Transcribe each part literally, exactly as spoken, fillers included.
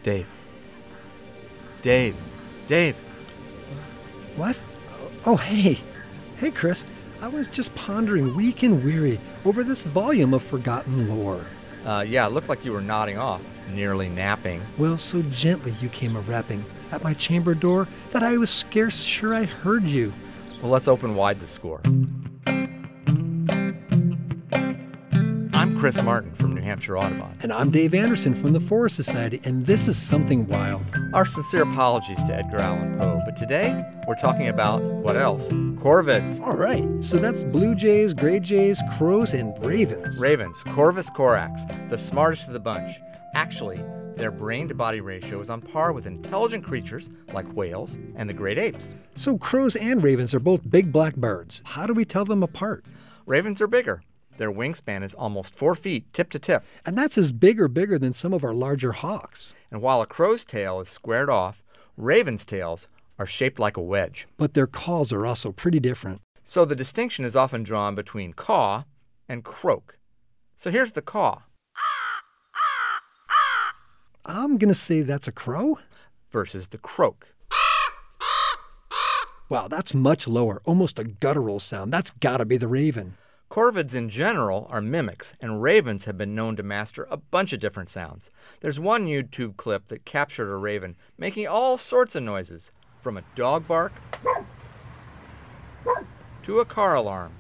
Dave. Dave. Dave. What? Oh, hey. Hey, Chris. I was just pondering weak and weary over this volume of forgotten lore. Uh, yeah, it looked like you were nodding off, nearly napping. Well, so gently you came a-rapping at my chamber door that I was scarce sure I heard you. Well, let's open wide the score. I'm Chris Martin from New Hampshire Audubon. And I'm Dave Anderson from the Forest Society, and this is Something Wild. Our sincere apologies to Edgar Allan Poe, but today we're talking about, what else? Corvids. All right, so that's blue jays, gray jays, crows, and ravens. Ravens, Corvus corax, the smartest of the bunch. Actually, their brain-to-body ratio is on par with intelligent creatures like whales and the great apes. So crows and ravens are both big black birds. How do we tell them apart? Ravens are bigger. Their wingspan is almost four feet, tip to tip. And that's as big or bigger than some of our larger hawks. And while a crow's tail is squared off, ravens' tails are shaped like a wedge. But their calls are also pretty different. So the distinction is often drawn between caw and croak. So here's the caw. I'm going to say that's a crow. Versus the croak. Wow, that's much lower, almost a guttural sound. That's got to be the raven. Corvids in general are mimics, and ravens have been known to master a bunch of different sounds. There's one YouTube clip that captured a raven making all sorts of noises, from a dog bark to a car alarm.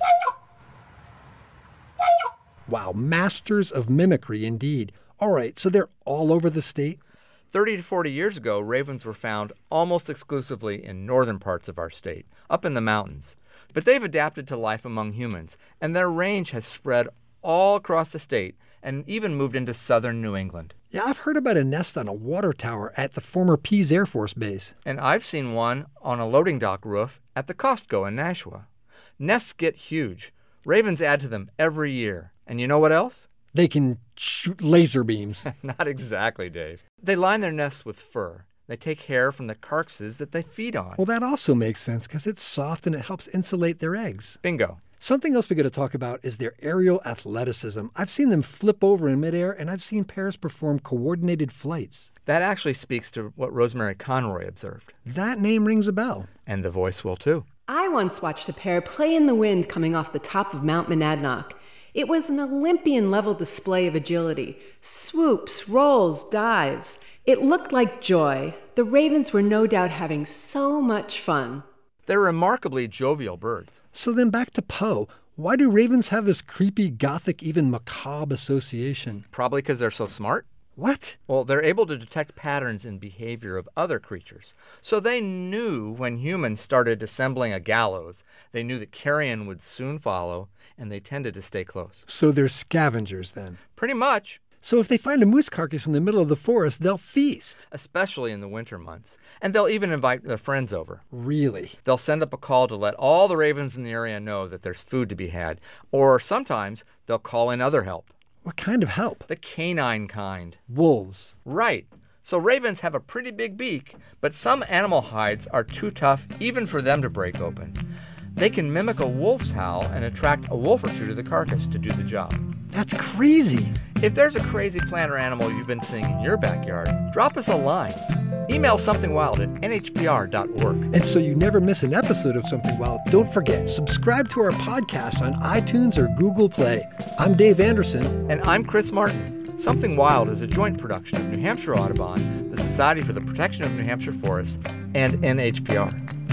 Wow, masters of mimicry indeed. All right, so they're all over the state? thirty to forty years ago, ravens were found almost exclusively in northern parts of our state, up in the mountains. But they've adapted to life among humans, and their range has spread all across the state and even moved into southern New England. Yeah, I've heard about a nest on a water tower at the former Pease Air Force Base. And I've seen one on a loading dock roof at the Costco in Nashua. Nests get huge. Ravens add to them every year. And you know what else? They can shoot laser beams. Not exactly, Dave. They line their nests with fur. They take hair from the carcasses that they feed on. Well, that also makes sense because it's soft and it helps insulate their eggs. Bingo. Something else we got to talk about is their aerial athleticism. I've seen them flip over in midair, and I've seen pairs perform coordinated flights. That actually speaks to what Rosemary Conroy observed. That name rings a bell. And the voice will too. I once watched a pair play in the wind coming off the top of Mount Monadnock. It was an Olympian-level display of agility. Swoops, rolls, dives. It looked like joy. The ravens were no doubt having so much fun. They're remarkably jovial birds. So then back to Poe. Why do ravens have this creepy, gothic, even macabre association? Probably because they're so smart. What? Well, they're able to detect patterns in behavior of other creatures. So they knew when humans started assembling a gallows, they knew that carrion would soon follow, and they tended to stay close. So they're scavengers then? Pretty much. So if they find a moose carcass in the middle of the forest, they'll feast. Especially in the winter months. And they'll even invite their friends over. Really? They'll send up a call to let all the ravens in the area know that there's food to be had. Or sometimes they'll call in other help. What kind of help? The canine kind. Wolves. Right. So ravens have a pretty big beak, but some animal hides are too tough even for them to break open. They can mimic a wolf's howl and attract a wolf or two to the carcass to do the job. That's crazy. If there's a crazy plant or animal you've been seeing in your backyard, drop us a line. Email somethingwild at n h p r dot org. And so you never miss an episode of Something Wild, don't forget, subscribe to our podcast on iTunes or Google Play. I'm Dave Anderson. And I'm Chris Martin. Something Wild is a joint production of New Hampshire Audubon, the Society for the Protection of New Hampshire Forests, and N H P R.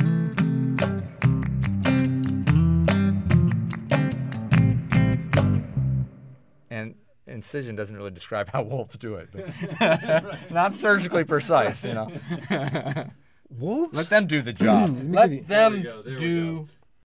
And incision doesn't really describe how wolves do it. But not surgically precise, you know. Wolves? Let them do the job. Let them do